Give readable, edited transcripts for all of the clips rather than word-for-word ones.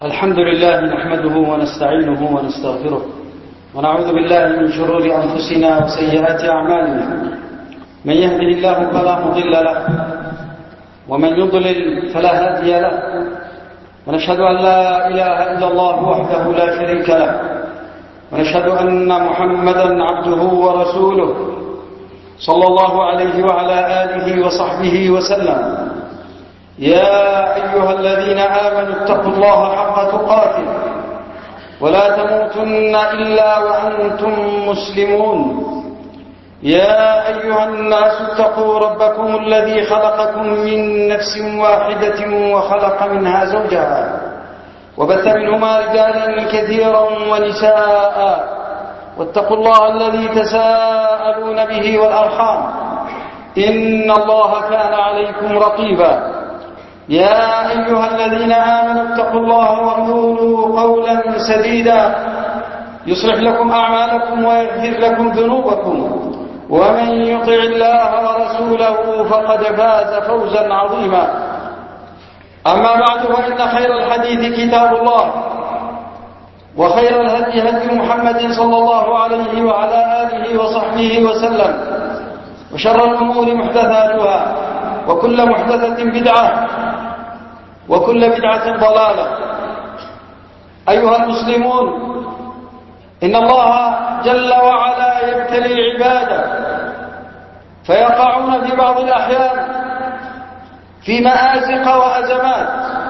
الحمد لله نحمده ونستعينه ونستغفره ونعوذ بالله من شرور أنفسنا وسيئات أعمالنا. من يهده الله فلا مضل له ومن يضلل فلا هادي له، ونشهد أن لا إله إلا الله وحده لا شريك له، ونشهد أن محمدا عبده ورسوله صلى الله عليه وعلى آله وصحبه وسلم. يا أيها الذين آمنوا اتقوا الله حق تقاته ولا تموتن إلا وأنتم مسلمون. يا أيها الناس اتقوا ربكم الذي خلقكم من نفس واحدة وخلق منها زوجها وبث منهما رجالا كثيرا ونساء، واتقوا الله الذي تساءلون به والأرحام إن الله كان عليكم رقيبا. يا أيها الذين آمنوا اتقوا الله وقولوا قولا سديدا يصلح لكم أعمالكم ويغفر لكم ذنوبكم، ومن يطع الله ورسوله فقد فاز فوزا عظيما. أما بعد، فإن خير الحديث كتاب الله، وخير الهدي هدي محمد صلى الله عليه وعلى آله وصحبه وسلم، وشر الأمور محدثاتها، وكل محدثة بدعة، وكل بدعة ضلالة. أيها المسلمون، إن الله جل وعلا يبتلي عباده فيقعون في بعض الأحيان في مآزق وأزمات،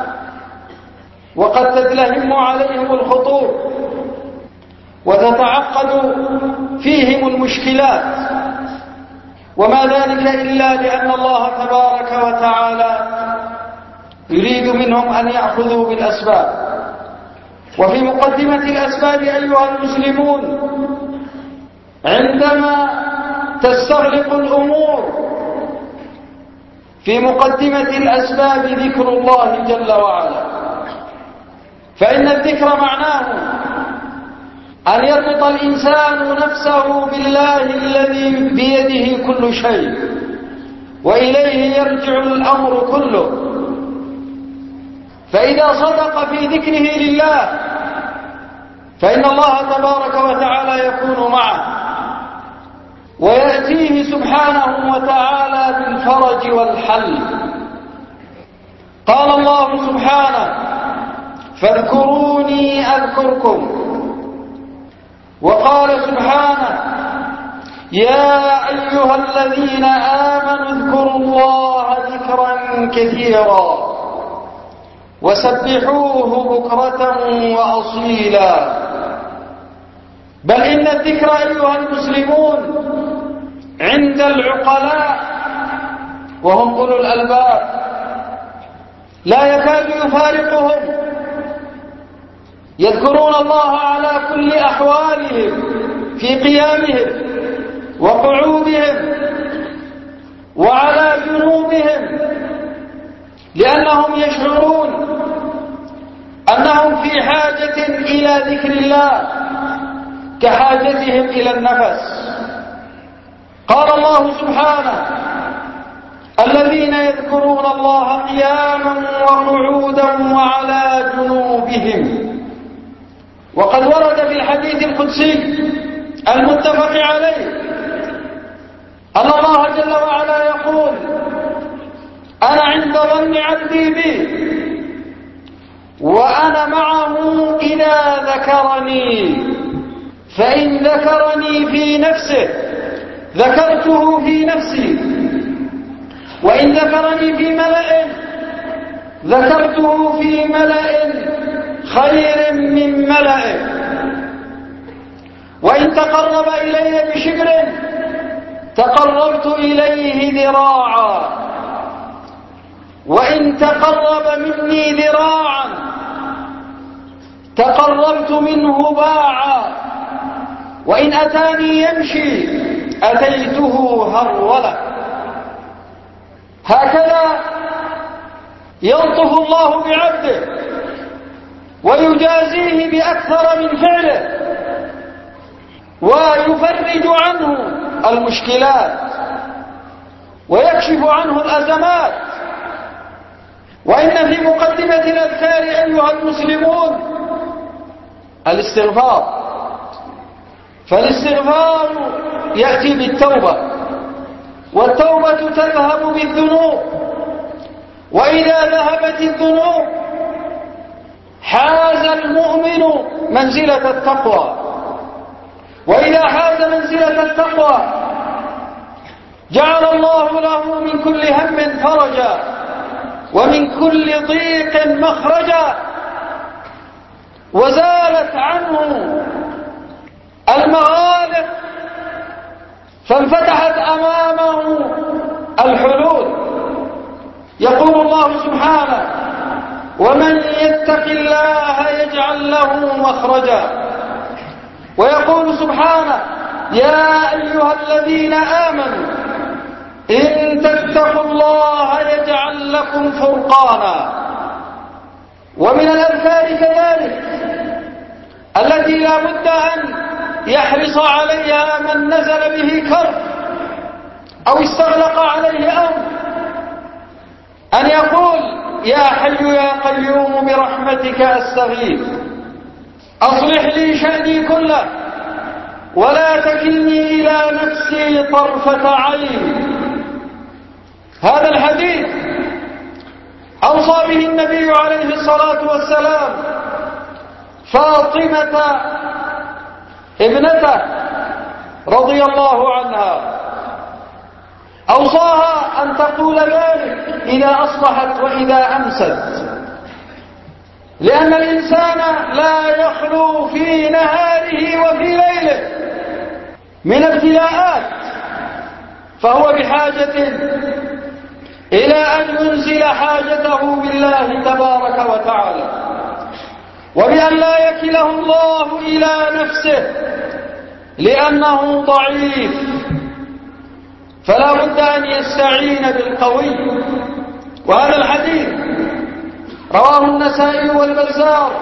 وقد تدلهم عليهم الخطور وتتعقد فيهم المشكلات، وما ذلك إلا لأن الله تبارك وتعالى يريد منهم أن يأخذوا بالأسباب. وفي مقدمة الأسباب أيها المسلمون، عندما تستغرق الأمور، في مقدمة الأسباب ذكر الله جل وعلا، فإن الذكر معناه أن يربط الإنسان نفسه بالله الذي بيده كل شيء، وإليه يرجع الأمر كله. فإذا صدق في ذكره لله فإن الله تبارك وتعالى يكون معه، ويأتيه سبحانه وتعالى بالفرج والحل. قال الله سبحانه: فاذكروني أذكركم. وقال سبحانه: يا أيها الذين آمنوا اذكروا الله ذكرا كثيرا وسبحوه بكرة وأصيلا. بل إن الذكر أيها المسلمون عند العقلاء وهم أولو الألباب لا يكاد يفارقهم، يذكرون الله على كل أحوالهم، في قيامهم وقعودهم وعلى جنوبهم، لأنهم يشعرون أنهم في حاجة إلى ذكر الله كحاجتهم إلى النفس. قال الله سبحانه: الذين يذكرون الله قياما وقعودا وعلى جنوبهم. وقد ورد في الحديث القدسي المتفق عليه أن الله جل وعلا يقول: أنا عند ظن عبدي بي، وأنا معه إذا ذكرني، فإن ذكرني في نفسه ذكرته في نفسي، وإن ذكرني في ملأ ذكرته في ملأ خير من ملأه، وإن تقرب إلي بشبر تقربت إليه ذراعا، وإن تقرب مني ذراعا تقربت منه باعا، وإن أتاني يمشي أتيته هرولة. هكذا يلطف الله بعبده ويجازيه بأكثر من فعله، ويفرج عنه المشكلات ويكشف عنه الأزمات، وإن في مقدمة الأذكار أيها المسلمون الاستغفار، فالاستغفار يأتي بالتوبة، والتوبة تذهب بالذنوب، وإذا ذهبت الذنوب حاز المؤمن منزلة التقوى، وإذا حاز منزلة التقوى جعل الله له من كل هم فرجا ومن كل ضيق مخرجا، وزالت عنه المغالق، فانفتحت أمامه الحلول. يقول الله سبحانه: ومن يتق الله يجعل له مخرجا. ويقول سبحانه: يا أيها الذين آمنوا إن تتقوا الله يجعل لكم فرقانا. ومن الأذكار كذلك التي لا بد أن يحرص عليها من نزل به كرب أو استغلق عليه أمر، أن يقول: يا حي يا قيوم برحمتك أستغيث، أصلح لي شأني كله ولا تكلني إلى نفسي طرفة عين. هذا الحديث أوصى به النبي عليه الصلاة والسلام فاطمة ابنته رضي الله عنها، أوصاها أن تقول ذلك إذا أصبحت وإذا أمست، لأن الإنسان لا يخلو في نهاره وفي ليله من ابتلاءات، فهو بحاجة إلى أن ينزل حاجته بالله تبارك وتعالى، وبأن لا يكله الله إلى نفسه لأنه ضعيف، فلا بد أن يستعين بالقوي. وهذا الحديث رواه النسائي والبزار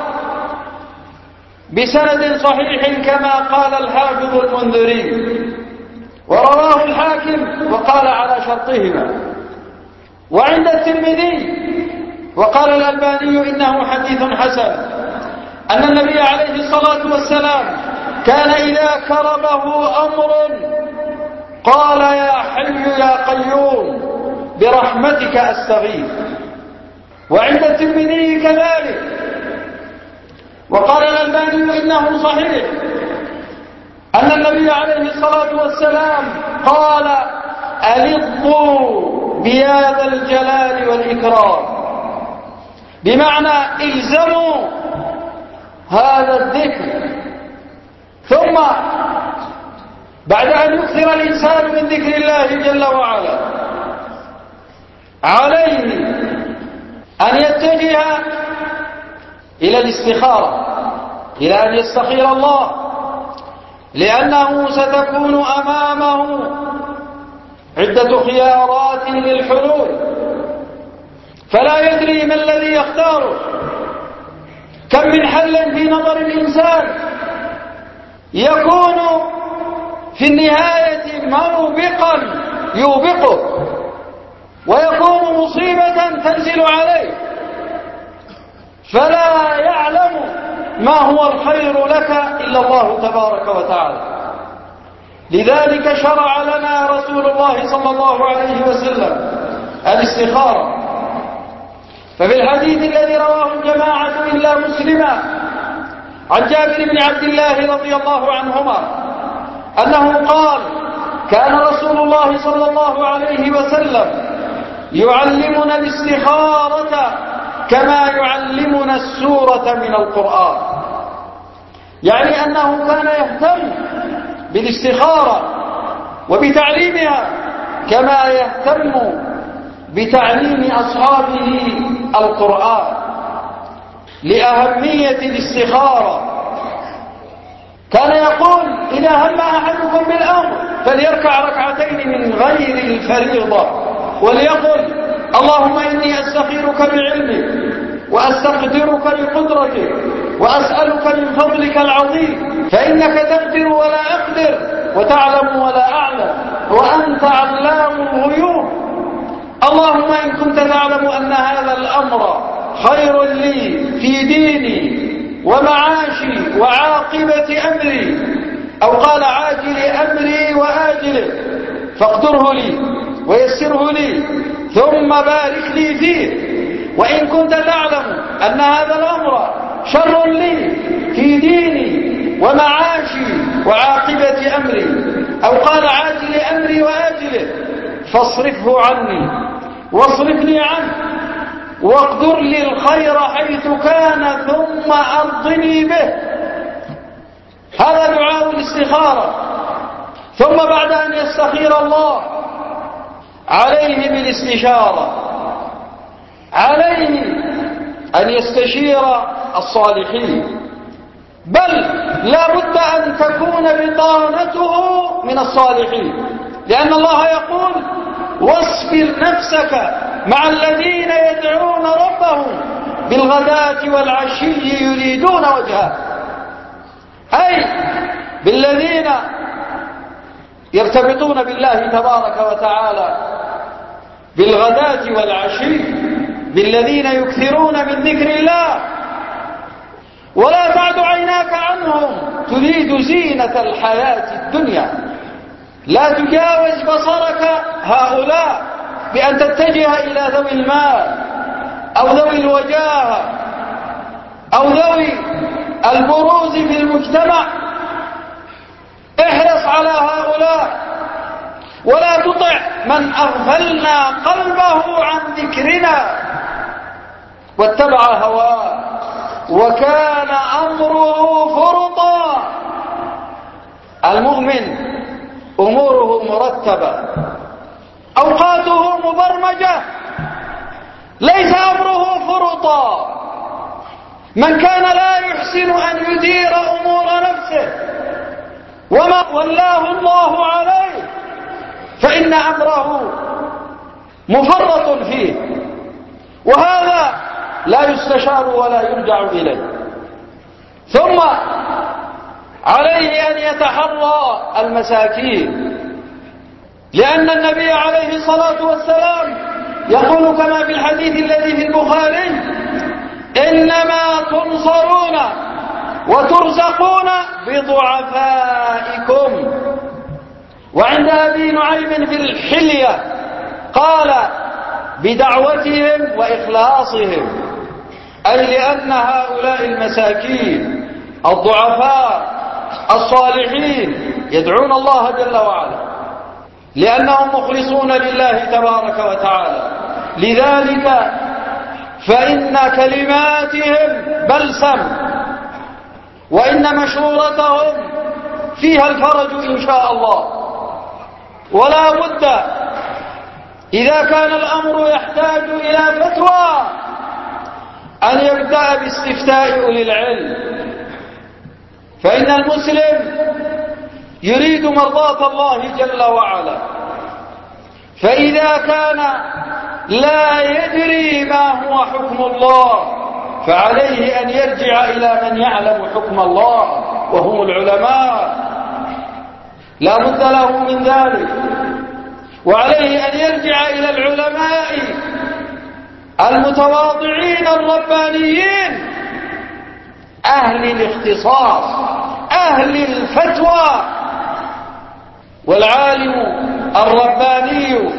بسند صحيح كما قال الحافظ المنذري، ورواه الحاكم وقال على شرطهما، وعند الترمذي وقال الألباني إنه حديث حسن، أن النبي عليه الصلاة والسلام كان إذا كربه أمر قال: يا حي يا قيوم برحمتك أستغيث. وعند الترمذي كذلك، وقال الألباني إنه صحيح، أن النبي عليه الصلاة والسلام قال: ألظوا بيا ذا الجلال والإكرام، بمعنى إلزموا هذا الذكر. ثم بعد أن يكثر الإنسان من ذكر الله جل وعلا عليه أن يتجه إلى الاستخارة، إلى أن يستخير الله، لأنه ستكون أمامه عدة خيارات للحلول، فلا يدري ما الذي يختاره. كم من حل في نظر الإنسان يكون في النهاية موبقا يوبقه، ويكون مصيبة تنزل عليه، فلا يعلم ما هو الخير لك إلا الله تبارك وتعالى. لذلك شرع لنا رسول الله صلى الله عليه وسلم الاستخارة. ففي الحديث الذي رواه الجماعة إلا مسلما عن جابر بن عبد الله رضي الله عنهما أنه قال: كان رسول الله صلى الله عليه وسلم يعلمنا الاستخارة كما يعلمنا السورة من القرآن، يعني أنه كان يهتم بالاستخارة وبتعليمها كما يهتم بتعليم أصحابه القرآن، لأهمية الاستخارة. كان يقول: إذا هم أحدكم بالأمر فليركع ركعتين من غير الفريضة، وليقل: اللهم إني أستخيرك بعلمك وأستقدرك بقدرتك وأسألك من فضلك العظيم، فإنك تقدر ولا أقدر وتعلم ولا أعلم وأنت علام الغيوب. اللهم إن كنت تعلم أن هذا الأمر خير لي في ديني ومعاشي وعاقبة أمري، أو قال عاجل أمري وآجله، فاقدره لي ويسره لي ثم بارك لي فيه. وإن كنت تعلم أن هذا الأمر شر لي في ديني ومعاشي وعاقبة أمري، أو قال عاجل أمري وآجله، فاصرفه عني واصرفني عنه واقدر لي الخير حيث كان ثم أرضني به. هذا دعاء الاستخارة. ثم بعد أن يستخير الله عليه بالاستشارة، عليه أن يستشير الصالحين، بل لا بد أن تكون بطانته من الصالحين، لأن الله يقول واصبر نفسك مع الذين يدعون ربهم بالغداة والعشي يريدون وجهه، أي بالذين يرتبطون بالله تبارك وتعالى بالغداة والعشي، بالذين يكثرون من ذكر الله. ولا تعد عيناك عنهم تريد زينة الحياة الدنيا، لا تجاوز بصرك هؤلاء بأن تتجه إلى ذوي المال أو ذوي الوجاهة أو ذوي البروز في المجتمع. احرص على هؤلاء، ولا تطع من أغفلنا قلبه عن ذكرنا واتبع هواه وكان أمره فرطا. المؤمن أموره مرتبة، أوقاته مبرمجة، ليس أمره فرطا. من كان لا يحسن أن يدير أمور نفسه وما ولاه الله عليه فإن أمره مفرط فيه، وهذا لا يستشار ولا يرجع إليه. ثم عليه أن يتحرى المساكين، لأن النبي عليه الصلاة والسلام يقول كما في الحديث الذي في البخاري: إنما تنصرون وترزقون بضعفائكم. وعند أبي نعيم في الحلية قال: بدعوتهم وإخلاصهم، أي لأن هؤلاء المساكين الضعفاء الصالحين يدعون الله جل وعلا لأنهم مخلصون لله تبارك وتعالى. لذلك فإن كلماتهم بلسم، وإن مشورتهم فيها الفرج إن شاء الله. ولا بد إذا كان الأمر يحتاج إلى فتوى أن يبدأ باستفتاء أولي العلم، فإن المسلم يريد مرضاة الله جل وعلا، فإذا كان لا يدري ما هو حكم الله فعليه أن يرجع إلى من يعلم حكم الله وهم العلماء، لا بد له من ذلك. وعليه أن يرجع إلى العلماء المتواضعين الربانيين أهل الاختصاص أهل الفتوى. والعالم الرباني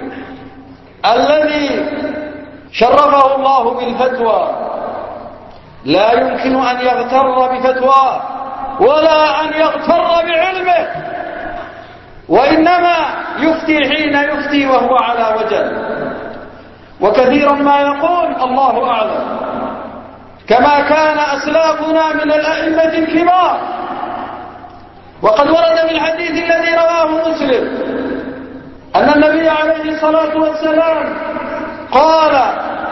الذي شرفه الله بالفتوى لا يمكن أن يغتر بفتواه ولا أن يغتر بعلمه، وإنما يفتي حين يفتي وهو على وجه، وكثيرا ما يقول الله أعلم، كما كان أسلافنا من الأئمة الكبار. وقد ورد في الحديث الذي رواه مسلم أن النبي عليه الصلاة والسلام قال: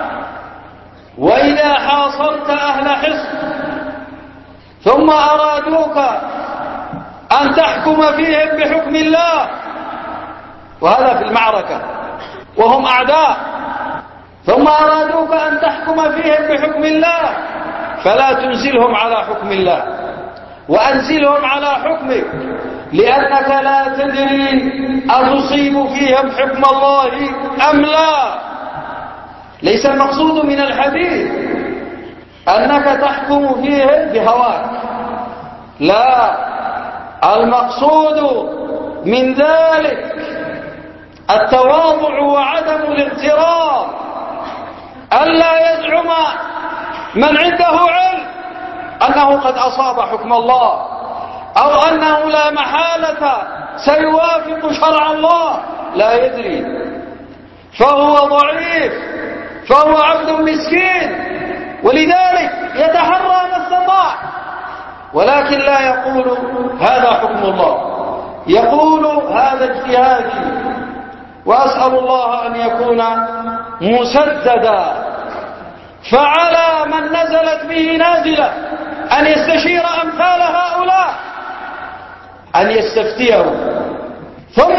وإذا حاصرت أهل حصن ثم أرادوك أن تحكم فيهم بحكم الله، وهذا في المعركة وهم أعداء، ثم أرادوك أن تحكم فيهم بحكم الله فلا تنزلهم على حكم الله، وأنزلهم على حكمك، لأنك لا تدري أتصيب فيهم حكم الله أم لا. ليس المقصود من الحديث أنك تحكم فيهم بهواك، لا، المقصود من ذلك التواضع وعدم الاغترار، ألا يزعم من عنده علم أنه قد أصاب حكم الله، أو أنه لا محالة سيوافق شرع الله، لا يدري، فهو ضعيف، فهو عبد مسكين، ولذلك يتحرى ما استطاع، ولكن لا يقول هذا حكم الله، يقول هذا اجتهادي، وأسأل الله أن يكون مسددا. فعلى من نزلت به نازلة أن يستشير أمثال هؤلاء، أن يستفتيهم، ثم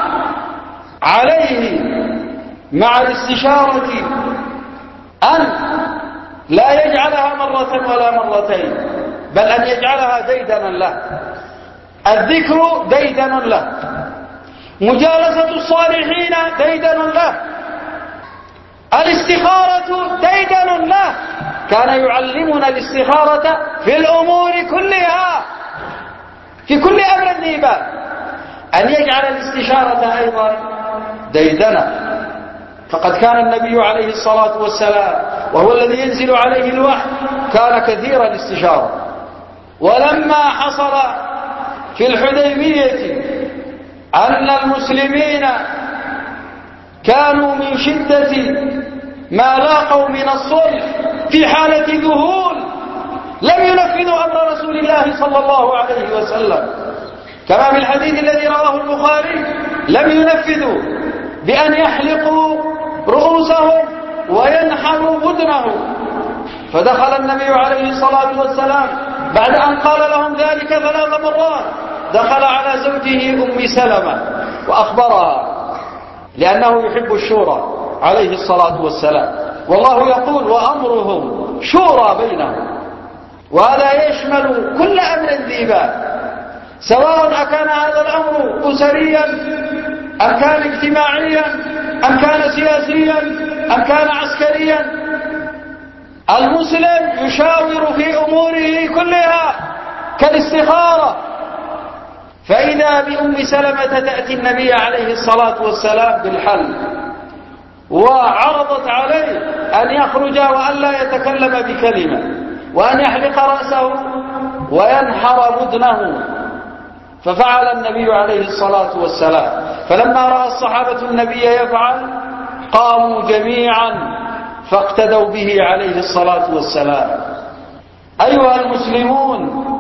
عليه مع الاستشارة أن لا يجعلها مرة ولا مرتين، بل أن يجعلها ديدنا له، الذكر ديدن له، مجالسة الصالحين ديدن له، الاستخارة ديدن له. كان يعلمنا الاستخارة في الأمور كلها، في كل أمر نيبان، أن يجعل الاستشارة أيضا ديدنة. فقد كان النبي عليه الصلاة والسلام وهو الذي ينزل عليه الوحي كان كثير الاستشارة. ولما حصل في الحديبية أن المسلمين كانوا من شدة ما لاقوا من الصلح في حالة ذهول، لم ينفذوا أمر رسول الله صلى الله عليه وسلم، كما في الحديث الذي رواه البخاري: لم ينفذوا بأن يحلقوا رؤوسهم وينحروا بدنهم. فدخل النبي عليه الصلاة والسلام بعد أن قال لهم ذلك 3 مرات، دخل على زوجه أم سلمة وأخبرها، لأنه يحب الشورى عليه الصلاة والسلام، والله يقول: وأمرهم شورى بينهم. وهذا يشمل كل أمر ذي بال، سواء أكان هذا الأمر أسريا أم كان اجتماعيا أم كان سياسيا أم كان عسكريا. المسلم يشاور في أموره كلها كالاستخارة. فإذا بأم سلمة تأتي النبي عليه الصلاة والسلام بالحل، وعرضت عليه أن يخرج وأن لا يتكلم بكلمة، وأن يحلق رأسه وينحر بدنه. ففعل النبي عليه الصلاة والسلام. فلما رأى الصحابة النبي يفعل قاموا جميعا فاقتدوا به عليه الصلاة والسلام. أيها المسلمون،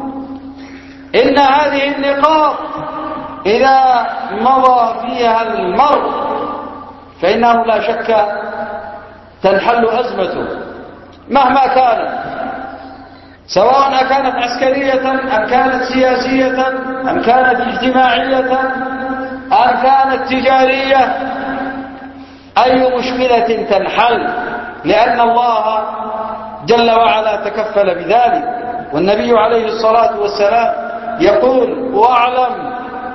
إن هذه النقاط إذا مضى فيها المرء فإنه لا شك تنحل أزمته مهما كانت، سواء كانت عسكرية أم كانت سياسية أم كانت اجتماعية أم كانت تجارية. أي مشكلة تنحل، لأن الله جل وعلا تكفل بذلك. والنبي عليه الصلاة والسلام يقول: واعلم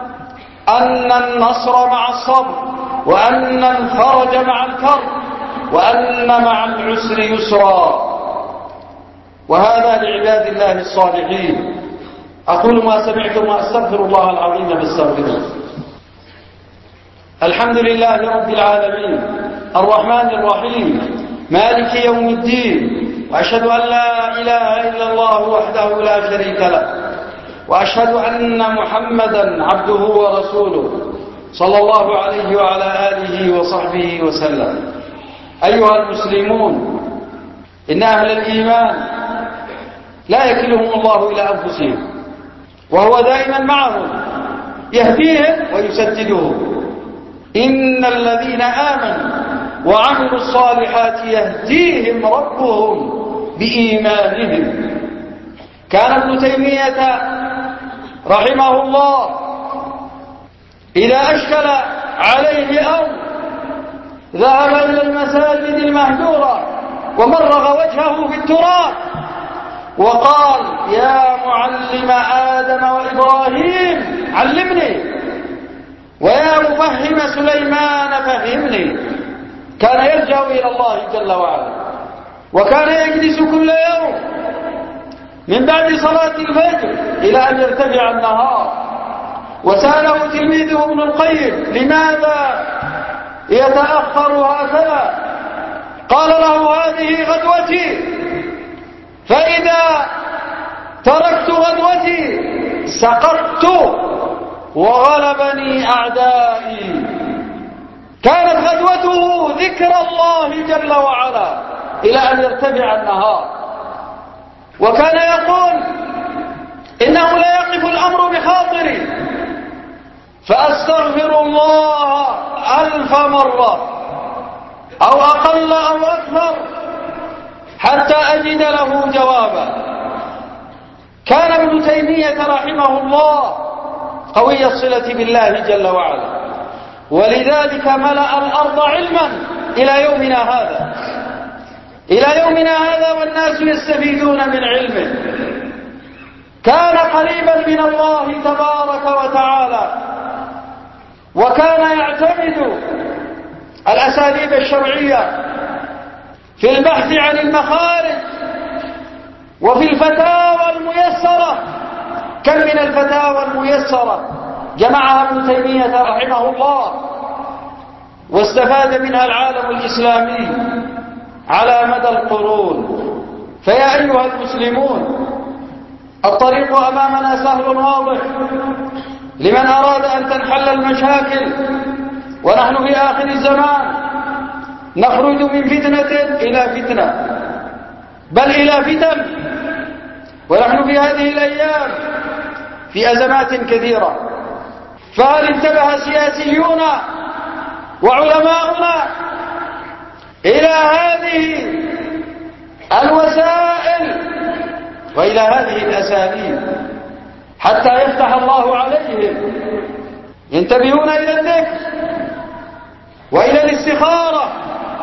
أن النصر مع الصبر، وأن الفرج مع الكرب، وأن مع العسر يسرا. وهذا لعباد الله الصالحين. أقول ما سمعتم وأستغفر الله العظيم فاستغفروه. الحمد لله رب العالمين، الرحمن الرحيم، مالك يوم الدين، وأشهد أن لا إله إلا الله وحده لا شريك له، وأشهد أن محمدا عبده ورسوله صلى الله عليه وعلى آله وصحبه وسلم. أيها المسلمون، إن أهل الإيمان لا يكلهم الله إلى أنفسهم، وهو دائما معهم يهديهم ويسددهم. إن الذين آمنوا وعملوا الصالحات يهديهم ربهم بإيمانهم. كان ابن تيمية رحمه الله إذا أشكل عليه أمر ذهب إلى المساجد المهجورة ومرغ وجهه في التراب وقال يا معلم آدم وإبراهيم علمني، ويا مفهم سليمان فهمني. كان يلجأ إلى الله جل وعلا، وكان يجلس كل يوم من بعد صلاة الفجر إلى أن يرتفع النهار. وسأله تلميذه ابن القيم لماذا يتأخر هكذا؟ قال له هذه غدوتي، فإذا تركت غدوتي سقطت وغلبني أعدائي. كانت غدوته ذكر الله جل وعلا إلى أن يرتفع النهار. وكان يقول إنه لا يقف الأمر بخاطري فأستغفر الله 1000 مرة أو أقل أو أكثر حتى أجد له جوابا. كان ابن تيمية رحمه الله قوي الصلة بالله جل وعلا، ولذلك ملأ الأرض علما إلى يومنا هذا، إلى يومنا هذا والناس يستفيدون من علمه. كان قريبا من الله تبارك وتعالى، وكان يعتمد الأساليب الشرعية في البحث عن المخارج وفي الفتاوى الميسرة. كم من الفتاوى الميسرة جمعها ابن تيمية رحمه الله، واستفاد منها العالم الإسلامي على مدى القرون. فيا أيها المسلمون، الطريق أمامنا سهل واضح لمن أراد أن تنحل المشاكل. ونحن في آخر الزمان نخرج من فتنة إلى فتنة، بل إلى فتن. ونحن في هذه الأيام في أزمات كثيرة. فهل انتبه سياسيون وعلماؤنا إلى هذه الوسائل وإلى هذه الأساليب حتى يفتح الله عليهم؟ ينتبهون إلى الذكر وإلى الاستخارة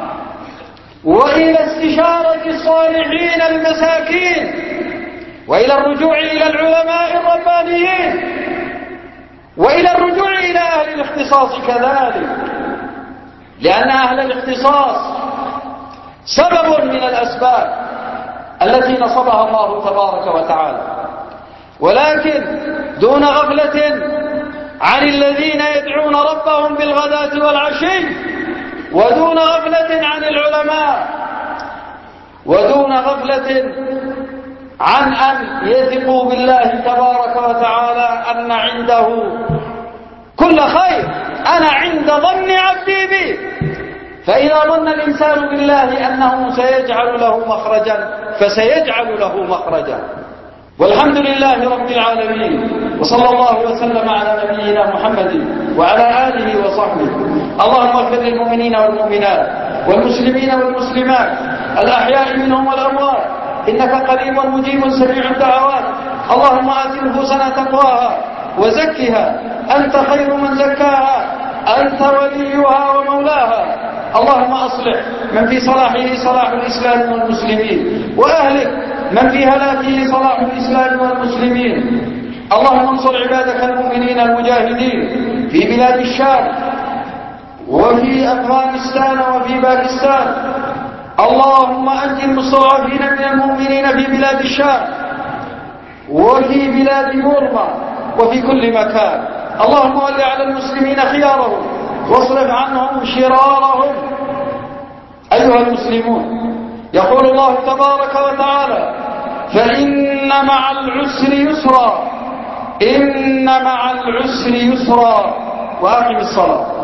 وإلى استشارة الصالحين المساكين وإلى الرجوع إلى العلماء الربانيين وإلى الرجوع إلى أهل الاختصاص كذلك، لأن أهل الاختصاص سبب من الأسباب التي نصبها الله تبارك وتعالى، ولكن دون غفلة عن الذين يدعون ربهم بالغداة والعشي، ودون غفلة عن العلماء، ودون غفلة عن أن يثقوا بالله تبارك وتعالى أن عنده كل خير. أنا عند ظن عبدي بي. فإذا ظن الإنسان بالله أنه سيجعل له مخرجا فسيجعل له مخرجا. والحمد لله رب العالمين، وصلى الله وسلم على نبينا محمد وعلى آله وصحبه. اللهم اغفر للمؤمنين والمؤمنات والمسلمين والمسلمات الأحياء منهم والأموات، إنك قريب مجيب سميع الدعوات. اللهم آت نفوسنا تقواها وزكها، أنت خير من زكاها، أنت وليها ومولاها. اللهم أصلح من في صلاحه صلاح الإسلام والمسلمين، وأهلك من في هلاكه صلاح الإسلام والمسلمين. اللهم انصر عبادك المؤمنين المجاهدين في بلاد الشام وفي أفغانستان وفي باكستان. اللهم أنجِ المستضعفين من المؤمنين في بلاد الشام وفي بلاد بورما وفي كل مكان. اللهم ول على المسلمين خيارهم واصرف عنهم شرارهم. أيها المسلمون، يقول الله تبارك وتعالى: فإن مع العسر يسرا، إن مع العسر يسرا. وأقم الصلاة.